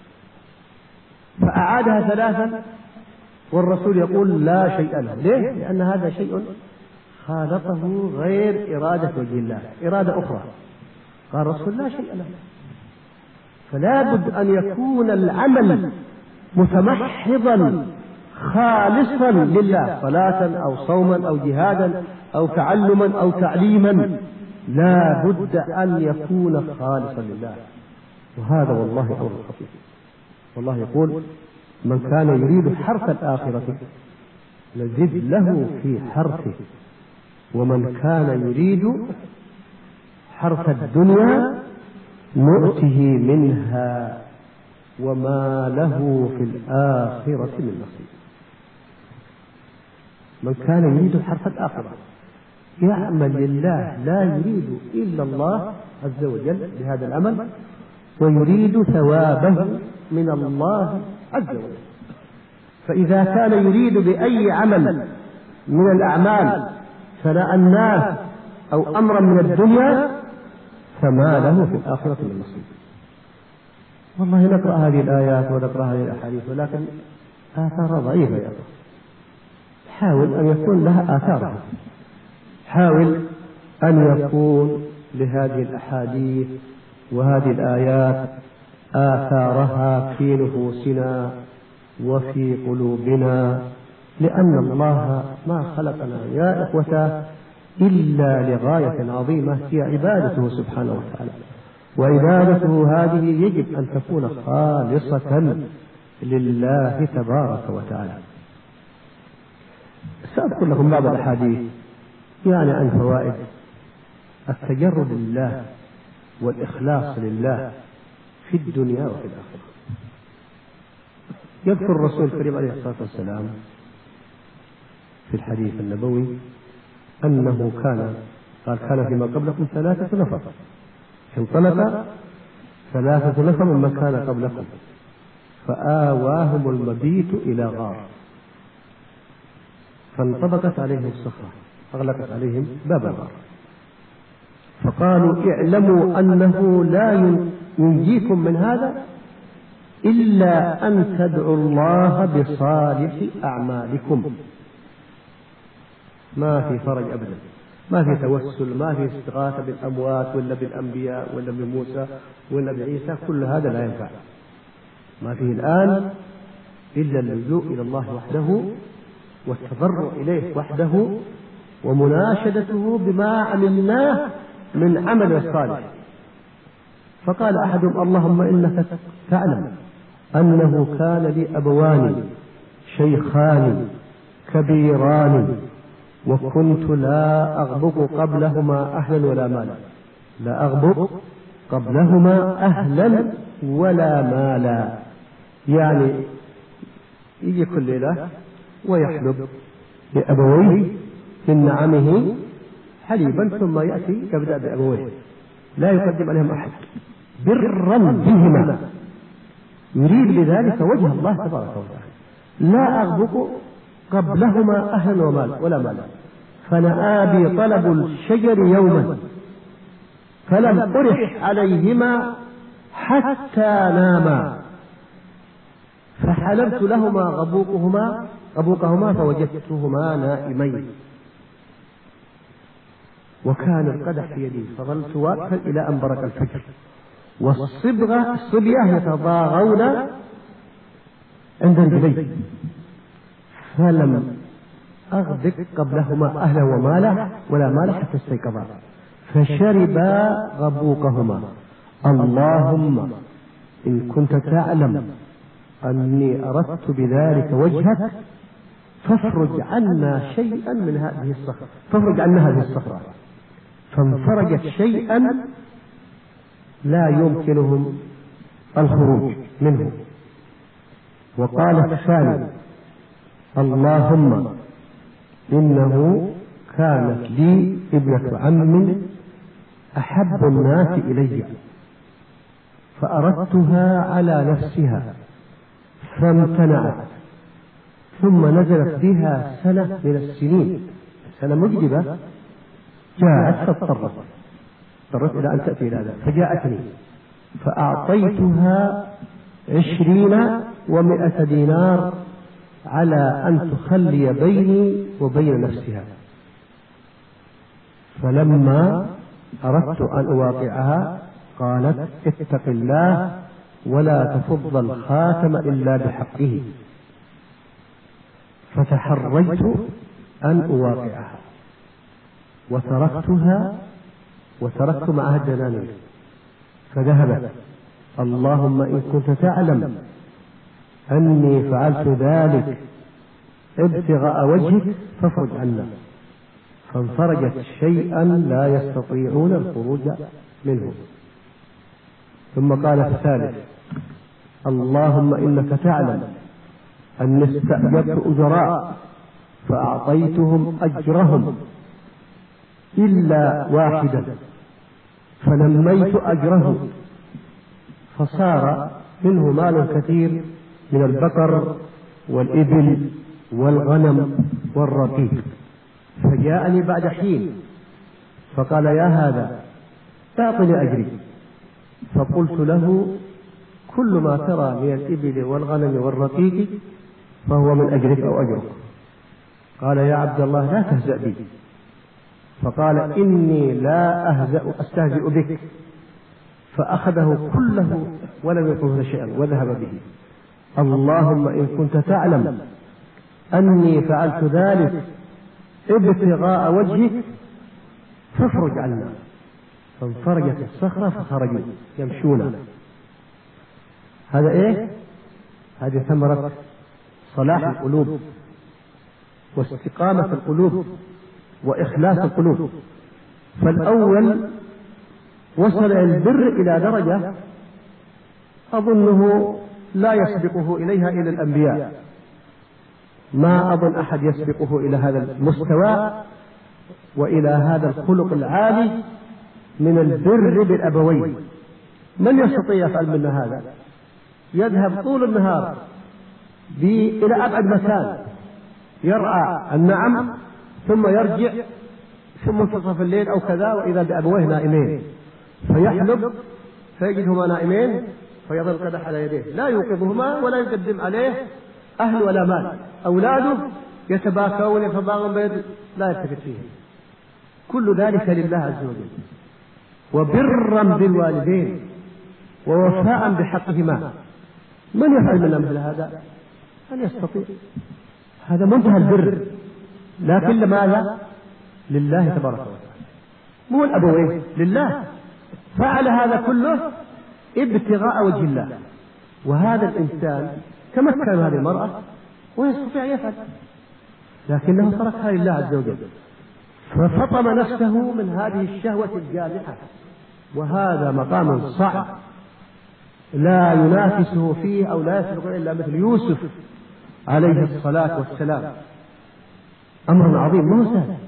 فأعادها ثلاثا والرسول يقول: لا شيء له. ليه؟ لأن هذا شيء خالطه غير إرادة وجه الله، إرادة أخرى. قال الرسول: لا شيء له. فلا بد أن يكون العمل متمحضا خالصا لله، صلاة أو صوما أو جهادا أو تعلما أو تعليما، لا بد أن يكون خالصا لله. وهذا والله أمر خطير. والله يقول: من كان يريد حرث الآخرة نزد له في حرثه، ومن كان يريد حرث الدنيا نؤته منها وما له في الآخرة من نصيب. من كان يريد حرث الآخرة، يعمل لله لا يريد إلا الله عز وجل بهذا العمل، ويريد ثوابه من الله عز وجل. فإذا كان يريد بأي عمل من الأعمال ثناء الناس أو أمرا من الدنيا فما له في الآخرة من نصيب. والله نقرأ هذه الآيات ونقرأ هذه الأحاديث ولكن آثارها ضعيفة يا أخي. حاول أن يكون لها آثار، حاول أن يكون لهذه الأحاديث وهذه الآيات آثارها في نفوسنا وفي قلوبنا، لأن الله ما خلقنا يا إخوة إلا لغاية عظيمة هي عبادته سبحانه وتعالى، وعبادته هذه يجب أن تكون خالصة لله تبارك وتعالى. سأذكر لكم بعض الأحاديث يعني عن فوائد التجرد لله والإخلاص لله في الدنيا وفي الآخرة. يذكر الرسول الكريم عليه الصلاة والسلام في الحديث النبوي أنه كان قال كان فيما قبلكم ثلاثة نفر، انطلق ثلاثة نفر ممن كان قبلكم فآواهم المبيت إلى غار فانطبقت عليهم الصخرة أغلقت عليهم باب الغار، فقالوا اعلموا أنه لا ينجيكم من هذا إلا أن تدعوا الله بصالح أعمالكم. ما في فرج أبدا، ما في توسل، ما في استغاثة بالأموات ولا بالأنبياء ولا بموسى ولا بعيسى، كل هذا لا ينفع. ما فيه الآن إلا اللجوء إلى الله وحده والتضرع إليه وحده ومناشدته بما عملناه من عمل الصالح. فقال أحدهم اللهم إنك تعلم أنه كان لي أبوان شيخان كبيران وكنت لا أغبق قبلهما أهلا ولا مالا، لا أغبق قبلهما أهلا ولا مالا، يعني يجي كل ليلة ويحلب لأبويه من نعمه حليبا ثم يأتي يبدأ بأبويه لا يقدم عليهم أحد برا بهما، يريد بذلك وجه الله تبارك وتعالى. لا أغبق قبلهما أهلا ومال ولا مالا، فنأى بي طلب الشجر يوما فلم أرح عليهما حتى ناما، فحلبت لهما غبوقهما غبوقهما فوجدتهما نائمين، وكان القدح في يدي فظلت واقفا إلى أن برق الفجر، والصبغة الصبية يتضاغون عند رجلي، فلم أغبق قبلهما أهلا ومالا ولا مالا حتى استيقظا فشربا غبوقهما. اللهم إن كنت تعلم أني أردت بذلك وجهك فافرج عنا شيئا من هذه الصخرة، فافرج عنا هذه الصخرة، فانفرجت شيئا لا يمكنهم الخروج منه. وقال الثاني اللهم إنه كانت لي ابنة عم أحب الناس إلي فأردتها على نفسها فامتنعت، ثم نزلت بها سنة من السنين، سنة مجدبة، جاءت فاضطرت اضطرت إلى أن تأتي إلى هذا فجاءتني فأعطيتها عشرين ومائة دينار على أن تخلي بيني وبين نفسها، فلما أردت أن أواقعها قالت اتق الله ولا تفض الخاتم إلا بحقه، فتحرجت أن أواقعها وتركتها وتركت معها الدنانير فذهبت. اللهم إن كنت تعلم أني فعلت ذلك ابتغاء وجهك فافرج عنا، فانفرجت شيئا لا يستطيعون الخروج منه. ثم قال الثالث اللهم إنك تعلم أني استأجرت أجراء فأعطيتهم أجرهم إلا واحدا فنميت أجره فصار منه مال كثير من البقر والإبل والغنم والرقيق. فجاءني بعد حين فقال يا هذا أعطني أجري. فقلت له كل ما ترى من الإبل والغنم والرقيق فهو من أجرك أو أجرك. قال يا عبد الله لا تهزأ بي. فقال إني لا أهزأ أستهزئ بك. فأخذه كله ولم يكن شيئا وذهب به. اللهم إن كنت تعلم أني فعلت ذلك ابتغاء وجهك فافرج عنا. فانفرجت الصخرة فخرجوا يمشون. هذا إيه؟ هذه ثمرة صلاح القلوب واستقامة القلوب وإخلاص القلوب. فالأول وصل البر إلى درجة أظنه لا يسبقه إليها إلى الأنبياء، ما أظن أحد يسبقه إلى هذا المستوى وإلى هذا الخلق العالي من البر بالأبوين. من يستطيع يفعل منا هذا؟ يذهب طول النهار إلى أبعد مكان يرعى النعم ثم يرجع ثم منتصف الليل أو كذا وإذا بأبويه نائمين فيحلب فيجدهما نائمين فيضل القدح على يديه لا يوقظهما ولا يقدم عليه أهل ولا مال. أولاده يتباكون يتباغون بيد لا يلتفت فيهم. كل ذلك لله عز وجل وبرا بالوالدين ووفاء بحقهما. من يفعل منا مثل هذا؟ من يستطيع؟ هذا منتهى البر، لكن لماذا؟ لله تبارك وتعالى، مو الأبوين، لله. فعل هذا كله ابتغاء وجه الله. وهذا الإنسان تمكن هذه المرأة ويستطيع يفعل، لكنه تركها لله عز وجل ففطم نفسه من هذه الشهوة الجارحة. وهذا مقام صعب لا ينافسه فيه أو لا يسبق إلا مثل يوسف عليه الصلاة والسلام. أمر عظيم ما هو سهل.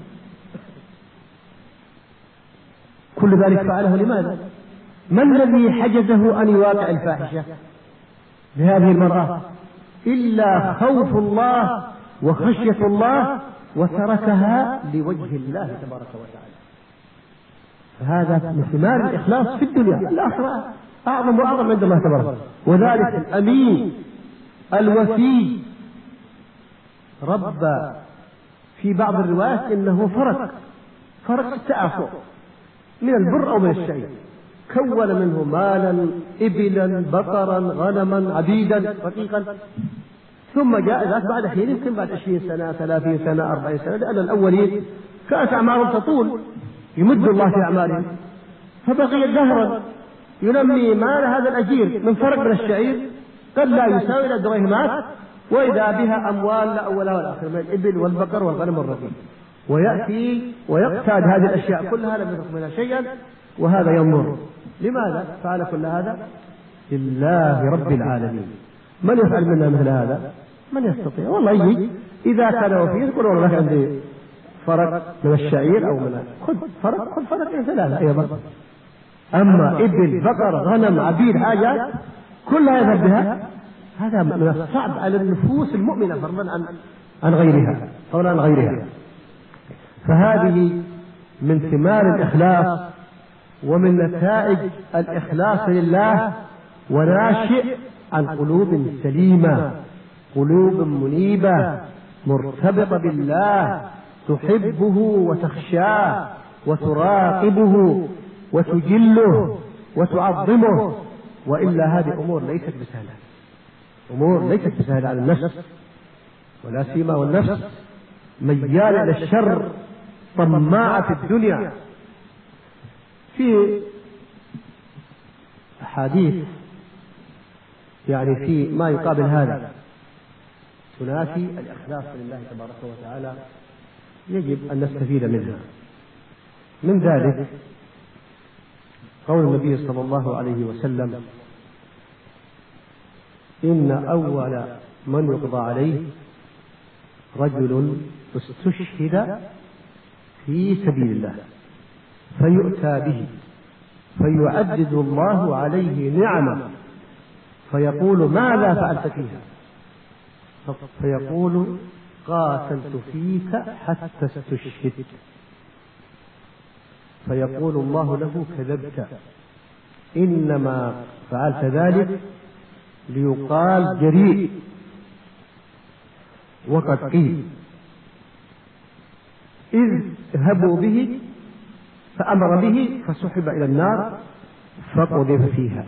كل ذلك فعله لماذا؟ ما الذي حجزه أن يواقع الفاحشة لهذه المرأة؟ إلا خوف الله وخشية الله وتركها لوجه الله تبارك وتعالى. هذا من ثمار الإخلاص في الدنيا. الآخرة أعظم وأعظم عند الله تبارك وتعالى. وذلك الأمين الوفي رب في بعض الروايات إنه فرق فرق التعافؤ من البر أو من الشعير، كون منه مالا إبلا بقرا غنما عبيدا رقيقا، ثم جاء ذاك بعد حين يمكن بعد عشرين سنة ثلاثين سنة أربعين سنة، لأن الأولين كانت أعمارهم تطول يمد الله في أعمالهم، فبقي دهرا ينمي مال هذا الأجير من فرق من الشعير قد لا يساوي إلى درهمات، وإذا بها أموال لا أولها ولا آخر من الإبل والبقر والغنم والرقيق، ويأتي ويقتاد هذه الأشياء كلها لم يترك منها شيئا، وهذا ينظر. لماذا فعل كل هذا؟ لله رب العالمين. من يفعل منا مثل هذا؟ من يستطيع؟ والله يجي إذا كان وفيه يقول والله لك عندي فرق من الشعير أو من خذ فرق خذ فرق إيه ثلاثة أيضا. أما إبل بقر غنم عبيد حاجات كلها يذهب بها، هذا من الصعب على النفوس المؤمنة فضلا عن عن غيرها فضلا عن غيرها. فهذه من ثمار الإخلاص ومن نتائج الإخلاص لله، وناشئ عن قلوب سليمة، قلوب منيبة مرتبطة بالله تحبه وتخشاه وتراقبه وتجله وتعظمه. وإلا هذه أمور ليست بسهلة، أمور ليست بسهلة على النفس، ولا سيما والنفس ميال إلى الشر طماعة في الدنيا. في أحاديث يعني في ما يقابل هذا تنافي الإخلاص لله تبارك وتعالى يجب أن نستفيد منها. من ذلك قول النبي صلى الله عليه وسلم: إن أول من يقضى عليه رجل استشهد في سبيل الله. فيؤتى به فيعدد الله عليه نعمه فيقول ماذا فعلت فيها؟ فيقول قاتلت فيك حتى استشهدت. فيقول الله له كذبت، إنما فعلت ذلك ليقال جريء، وقد قيل إذ اذهبوا به فأمر به فسحب إلى النار فقذف فيها.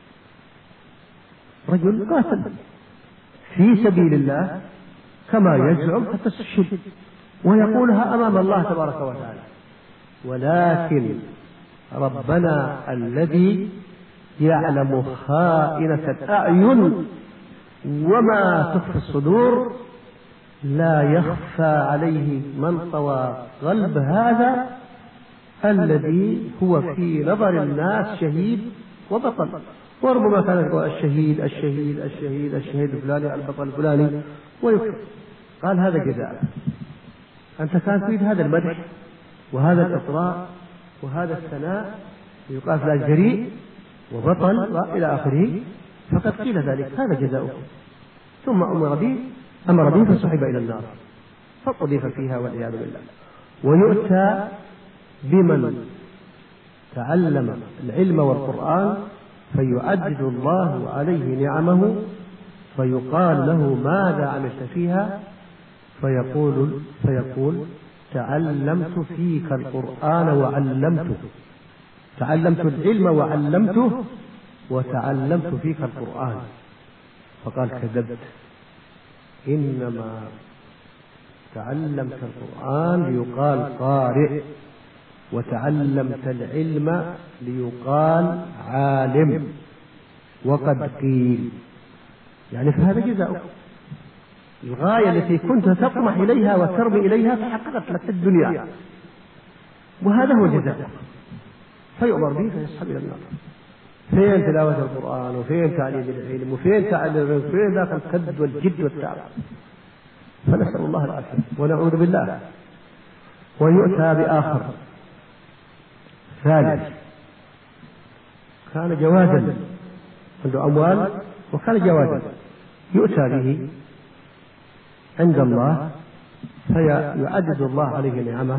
رجل قاتل في سبيل الله كما يزعم حتى استشهد ويقولها أمام الله تبارك وتعالى، ولكن ربنا الذي يعلم خائنة الأعين وما تخفي الصدور لا يخفى عليه من طوى قلب هذا الذي هو في نظر الناس شهيد وبطل، وربما كان الشهيد الشهيد الشهيد الشهيد الفلاني البطل الفلاني ويكفر. قال هذا جزاء، أنت كان تريد هذا المدح وهذا الإطراء وهذا الثناء، يقال فلان جريء وبطل وإلى آخره، فقد قيل ذلك هذا جزاؤه. ثم أمر به أمر به فسحب إلى النار فقذف فيها والعياذ بالله. ويؤتى بمن تعلم العلم والقرآن فيعدد الله عليه نعمه فيقال له ماذا عملت فيها؟ فيقول فيقول تعلمت فيك القرآن وعلمته، تعلمت العلم وعلمته وتعلمت فيك القرآن. فقال كذبت، إنما تعلمت القرآن ليقال قارئ وتعلمت العلم ليقال عالم، وقد قيل يعني فهذا جزاؤك. الغاية التي كنت تطمح إليها وترمي إليها تحققت لك في الدنيا، وهذا هو جزاؤك. فيؤمر به فيسحب إلى النار. فين تلاوة القرآن وفين تعليم العلم وفين تعليم وفين ذاك الكد والجد والتعب؟ فنسأل الله العافية ونعوذ بالله. ويؤتى بآخر ثالث كان جوازا، عنده أموال وكان جوازا، يؤتى به عند الله فيعدد الله عليه نعمه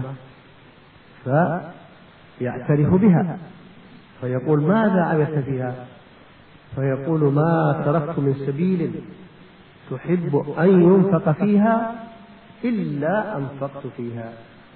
فيعترف بها فيقول ماذا عملت فيها؟ فيقول ما تركت من سبيل تحب أن ينفق فيها إلا أنفقت فيها.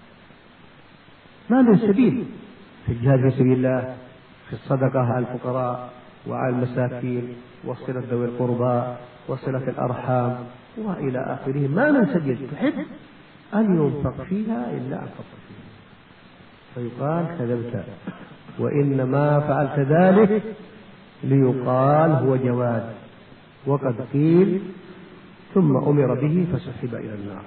ما من سبيل في الجهاد في سبيل الله، في الصدقة على الفقراء وعلى المساكين وصلة ذوي القربى وصلة الأرحام وإلى آخره، ما من سبيل تحب أن ينفق فيها إلا أنفقت فيها. فيقال كذبت، وإنما فعلت ذلك ليقال هو جواد، وقد قيل ثم أمر به فسحب إلى النار.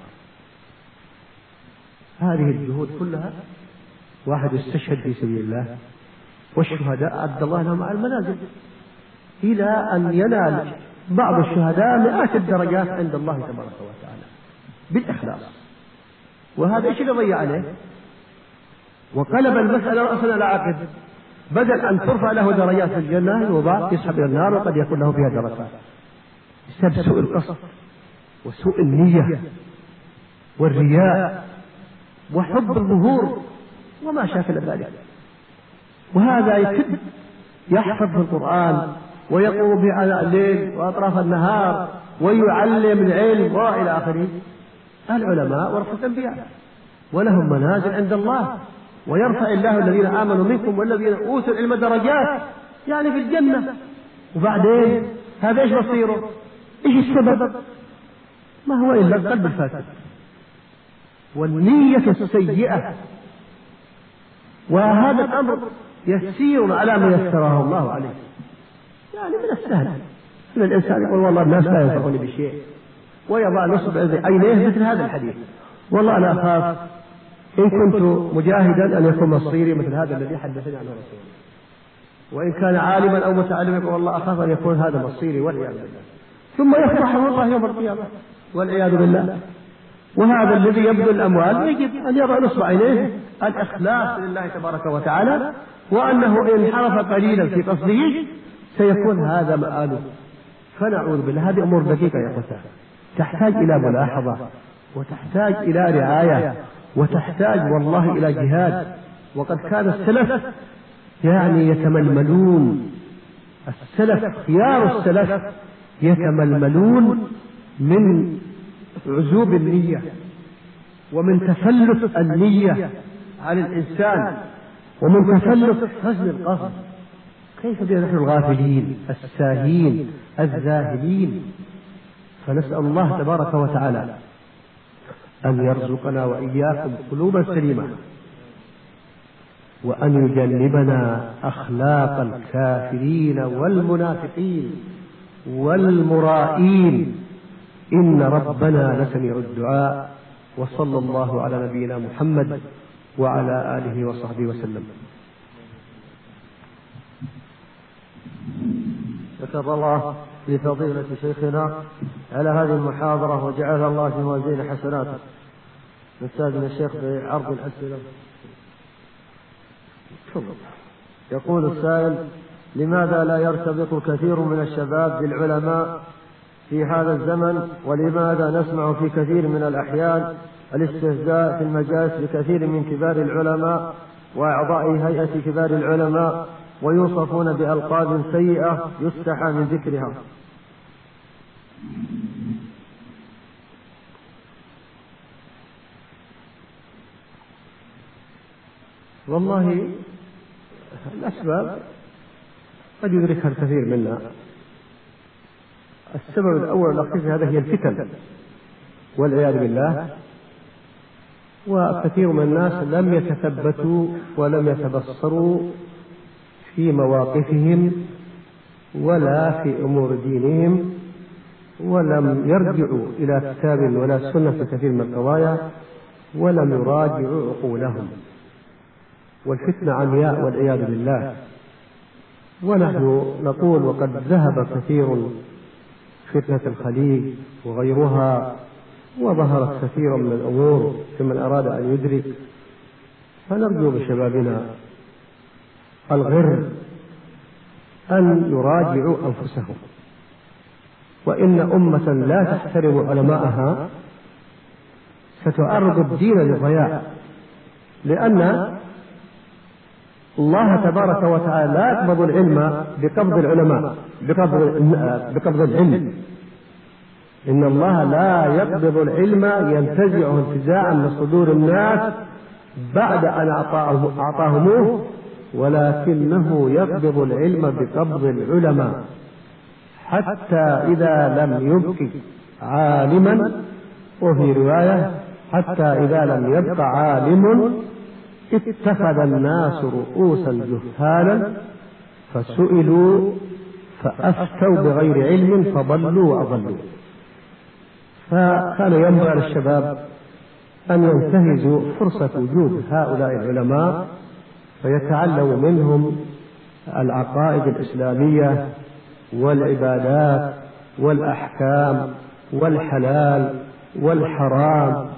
هذه الجهود كلها واحد استشهد في سبيل الله، والشهداء أعد الله لهم على المنازل إلى أن ينال بعض الشهداء مئات الدرجات عند الله تبارك وتعالى بالإخلاص. وهذا إيش اللي ضيع عليه؟ وقلب المسألة رأسا على عقب، بدل أن ترفع له درجات في الجنة يوضع يسحب إلى النار وقد يكون له فيها درجات بسبب سوء القصد وسوء النية والرياء وحب الظهور وما شاكل ذلك. وهذا يكد يحفظ في القرآن ويقوم بعناء الليل وأطراف النهار ويعلم العلم وإلى آخره. العلماء ورثة الأنبياء ولهم منازل عند الله، ويرفع الله الذين آمنوا منكم والذين أوتوا العلم درجات، يعني في الجنة. وبعدين هذا إيش مصيره؟ إيش السبب؟ ما هو إلا القلب الفاسد والنية السيئة. وهذا الأمر يسير على ما يسره الله عليه. يعني من السهل أن الإنسان يقول والله الناس لا ينفعوني بشيء ويضع نصب عينيه مثل هذا الحديث، والله أنا أخاف إن كنت مجاهدا أن يكون مصيري مثل هذا الذي حدثني عنه رسول، وإن كان عالما أو متعلما يقول والله أخاف أن يكون هذا مصيري والعياذ بالله. ثم يفرح الله يوم القيامة والعياذ بالله. وهذا الذي يبذل الأموال يجب أن يضع نصب عينيه الإخلاص لله تبارك وتعالى، وأنه إن انحرف قليلا في قصده سيكون هذا مآله. فنعوذ بالله. هذه أمور دقيقة يا فتاة، تحتاج إلى ملاحظة، وتحتاج إلى رعاية، وتحتاج والله إلى جهاد. وقد كان السلف يعني يتململون، السلف خيار السلف يتململون من عزوب النية ومن تفلت النية عن الإنسان ومن تفلت حسن القصد. كيف بنا نحن الغافلين الساهين الذاهلين؟ فنسأل الله تبارك وتعالى أن يرزقنا وإياكم قلوبا سليمة، وأن يجنبنا أخلاق الكافرين والمنافقين والمرائين، إن ربنا لسميع الدعاء. وصلى الله على نبينا محمد وعلى آله وصحبه وسلم. شكر الله لفضيلة شيخنا على هذه المحاضرة، وجعلها الله في موازين حسناته. نستأذن الشيخ بعرض الأسئلة. يقول السائل: لماذا لا يرتبط كثير من الشباب بالعلماء في هذا الزمن؟ ولماذا نسمع في كثير من الأحيان الاستهزاء في المجالس بكثير من كبار العلماء وأعضاء هيئة كبار العلماء، ويوصفون بألقاب سيئة يستحى من ذكرها؟ والله الأسباب قد يدركها الكثير منا. السبب الأول الأخير في هذا هي الفتن والعياذ بالله، وكثير من الناس لم يتثبتوا ولم يتبصروا في مواقفهم ولا في أمور دينهم، ولم يرجعوا إلى كتاب ولا سنة في كثير من القضايا، ولم يراجعوا عقولهم، والفتنة عمياء والعياذ بالله. ونحن نقول وقد ذهب كثير فتنة الخليج وغيرها، وظهرت كثير من الأمور في من أراد أن يدرك. فنرجو بشبابنا الغر أن يراجعوا أنفسهم، وإن أمة لا تحترم علماءها ستعرض الدين للضياع، لأن الله تبارك وتعالى لا يقبض العلم بقبض العلماء بقبض, بقبض العلم. إن الله لا يقبض العلم ينتزعه انتزاعا من صدور الناس بعد أن أعطاهموه، ولكنه يقبض العلم بقبض العلماء، حتى إذا لم يبق عالما، وفي رواية حتى إذا لم يبق عالم اتخذ الناس رؤوسا جهالا فسئلوا فأفتوا بغير علم فضلوا وأضلوا. فكان ينبغي للشباب أن ينتهزوا فرصة وجود هؤلاء العلماء فيتعلموا منهم العقائد الإسلامية والعبادات والأحكام والحلال والحرام